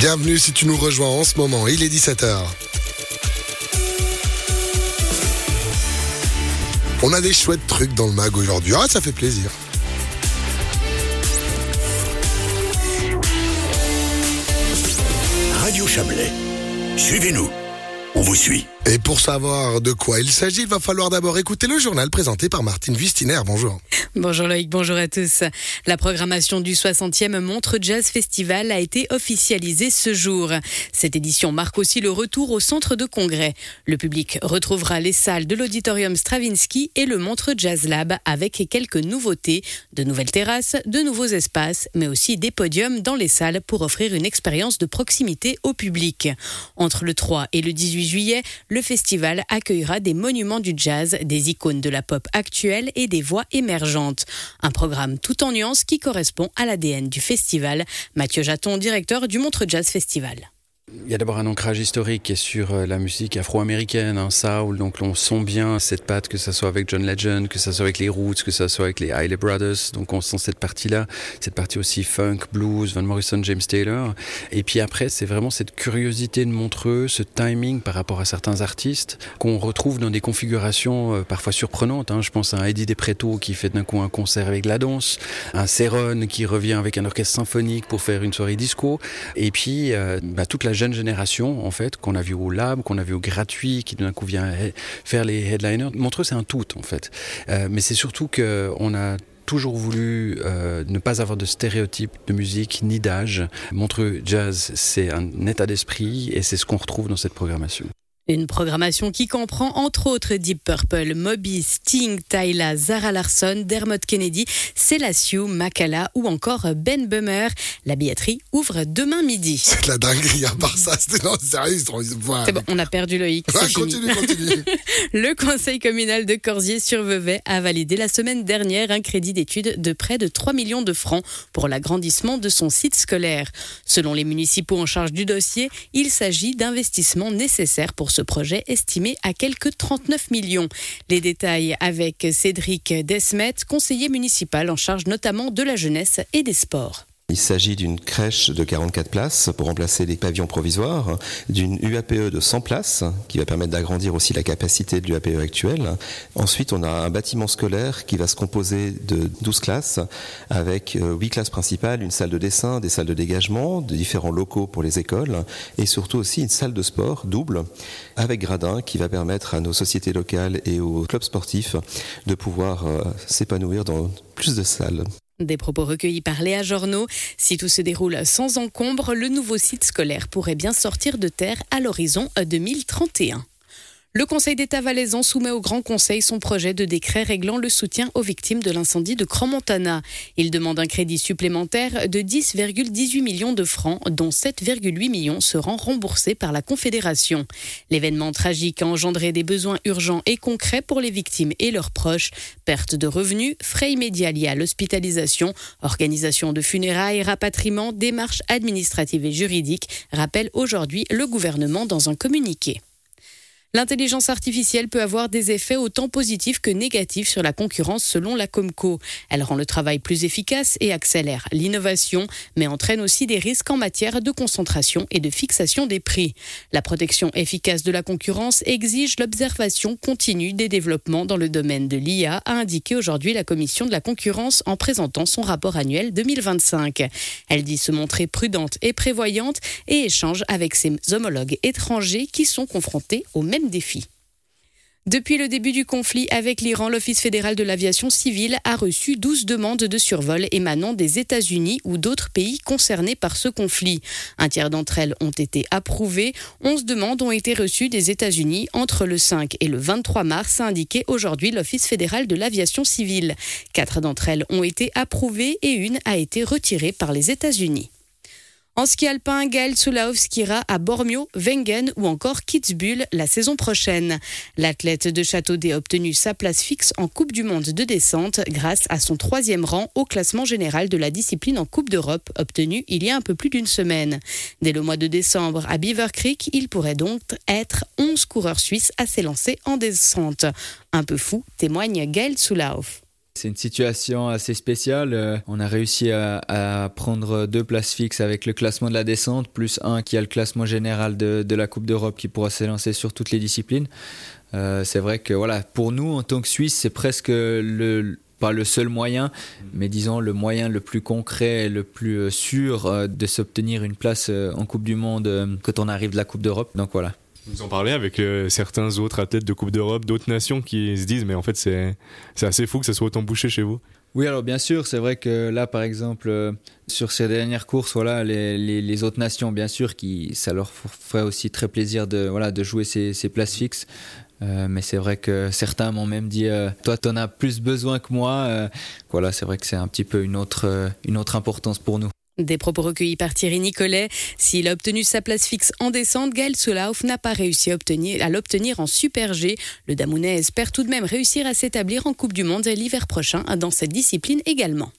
Bienvenue si tu nous rejoins en ce moment, il est 17h. On a des chouettes trucs dans le mag aujourd'hui, ça fait plaisir. Radio Chablais, suivez-nous, on vous suit. Et pour savoir de quoi il s'agit, il va falloir d'abord écouter le journal présenté par Martine Wistiner. Bonjour. Bonjour Loïc, bonjour à tous. La programmation du 60e Montreux Jazz Festival a été officialisée ce jour. Cette édition marque aussi le retour au centre de congrès. Le public retrouvera les salles de l'Auditorium Stravinsky et le Montreux Jazz Lab avec quelques nouveautés, de nouvelles terrasses, de nouveaux espaces, mais aussi des podiums dans les salles pour offrir une expérience de proximité au public. Entre le 3 et le 18 juillet, le festival accueillera des monuments du jazz, des icônes de la pop actuelle et des voix émergentes. Un programme tout en nuances qui correspond à l'ADN du festival. Mathieu Jaton, directeur du Montreux Jazz Festival. Il y a d'abord un ancrage historique qui est sur la musique afro-américaine, soul, donc on sent bien cette patte, que ça soit avec John Legend, que ça soit avec les Roots, que ça soit avec les Isley Brothers, donc on sent cette partie-là, cette partie aussi funk, blues, Van Morrison, James Taylor, et puis après c'est vraiment cette curiosité de Montreux, ce timing par rapport à certains artistes qu'on retrouve dans des configurations parfois surprenantes, je pense à un Eddie DePreto qui fait d'un coup un concert avec de la danse, un Céron qui revient avec un orchestre symphonique pour faire une soirée disco, et puis toute la jeune génération en fait qu'on a vu au Lab, qu'on a vu au Gratuit, qui d'un coup vient faire les headliners. Montreux c'est un tout en fait, mais c'est surtout qu'on a toujours voulu ne pas avoir de stéréotypes de musique ni d'âge. Montreux Jazz c'est un état d'esprit et c'est ce qu'on retrouve dans cette programmation. Une programmation qui comprend entre autres Deep Purple, Moby, Sting, Tyla, Zara Larsson, Dermot Kennedy, Selassiou, Makala ou encore Ben Böhmer. La billetterie ouvre demain midi. C'est de la dinguerie, à part ça, c'était sérieux. C'est bon, on a perdu Loïc, c'est fini. Continue. Le conseil communal de Corzier-sur-Vevey a validé la semaine dernière un crédit d'études de près de 3 millions de francs pour l'agrandissement de son site scolaire. Selon les municipaux en charge du dossier, il s'agit d'investissements nécessaires pour ce projet estimé à quelques 39 millions. Les détails avec Cédric Desmet, conseiller municipal en charge notamment de la jeunesse et des sports. Il s'agit d'une crèche de 44 places pour remplacer les pavillons provisoires, d'une UAPE de 100 places qui va permettre d'agrandir aussi la capacité de l'UAPE actuelle. Ensuite, on a un bâtiment scolaire qui va se composer de 12 classes avec 8 classes principales, une salle de dessin, des salles de dégagement, de différents locaux pour les écoles et surtout aussi une salle de sport double avec gradin qui va permettre à nos sociétés locales et aux clubs sportifs de pouvoir s'épanouir dans plus de salles. Des propos recueillis par Léa Jornaud. Si tout se déroule sans encombre, le nouveau site scolaire pourrait bien sortir de terre à l'horizon 2031. Le Conseil d'État valaisan soumet au Grand Conseil son projet de décret réglant le soutien aux victimes de l'incendie de Crans-Montana. Il demande un crédit supplémentaire de 10,18 millions de francs, dont 7,8 millions seront remboursés par la Confédération. L'événement tragique a engendré des besoins urgents et concrets pour les victimes et leurs proches. Perte de revenus, frais immédiats liés à l'hospitalisation, organisation de funérailles, rapatriement, démarches administratives et juridiques, rappelle aujourd'hui le gouvernement dans un communiqué. L'intelligence artificielle peut avoir des effets autant positifs que négatifs sur la concurrence selon la Comco. Elle rend le travail plus efficace et accélère l'innovation, mais entraîne aussi des risques en matière de concentration et de fixation des prix. La protection efficace de la concurrence exige l'observation continue des développements dans le domaine de l'IA, a indiqué aujourd'hui la Commission de la concurrence en présentant son rapport annuel 2025. Elle dit se montrer prudente et prévoyante et échange avec ses homologues étrangers qui sont confrontés aux mêmes défis. Depuis le début du conflit avec l'Iran, l'Office fédéral de l'aviation civile a reçu 12 demandes de survol émanant des États-Unis ou d'autres pays concernés par ce conflit. Un tiers d'entre elles ont été approuvées. 11 demandes ont été reçues des États-Unis entre le 5 et le 23 mars, a indiqué aujourd'hui l'Office fédéral de l'aviation civile. 4 d'entre elles ont été approuvées et une a été retirée par les États-Unis. En ski alpin, Gaël Soulauf skiera à Bormio, Wengen ou encore Kitzbühel la saison prochaine. L'athlète de Châteaudet a obtenu sa place fixe en Coupe du Monde de descente grâce à son 3e rang au classement général de la discipline en Coupe d'Europe, obtenu il y a un peu plus d'une semaine. Dès le mois de décembre à Beaver Creek, il pourrait donc être 11 coureurs suisses à s'élancer en descente. Un peu fou, témoigne Gaël Soulauf. C'est une situation assez spéciale. On a réussi à prendre 2 places fixes avec le classement de la descente, plus un qui a le classement général de la Coupe d'Europe qui pourra s'élancer sur toutes les disciplines. C'est vrai que voilà, pour nous, en tant que Suisse, c'est presque pas le seul moyen, mais disons le moyen le plus concret et le plus sûr de s'obtenir une place en Coupe du Monde quand on arrive de la Coupe d'Europe. Donc voilà. Vous en parlez avec certains autres athlètes de Coupe d'Europe, d'autres nations qui se disent mais en fait c'est assez fou que ça soit autant bouché chez vous. Oui, alors bien sûr, c'est vrai que là par exemple sur ces dernières courses, voilà, les autres nations bien sûr ça leur ferait aussi très plaisir de jouer ces places fixes. Mais c'est vrai que certains m'ont même dit toi t'en as plus besoin que moi. Voilà, c'est vrai que c'est un petit peu une autre importance pour nous. Des propos recueillis par Thierry Nicolet. S'il a obtenu sa place fixe en descente, Gaël Soulauf n'a pas réussi à l'obtenir en Super G. Le Damounais espère tout de même réussir à s'établir en Coupe du Monde l'hiver prochain dans cette discipline également.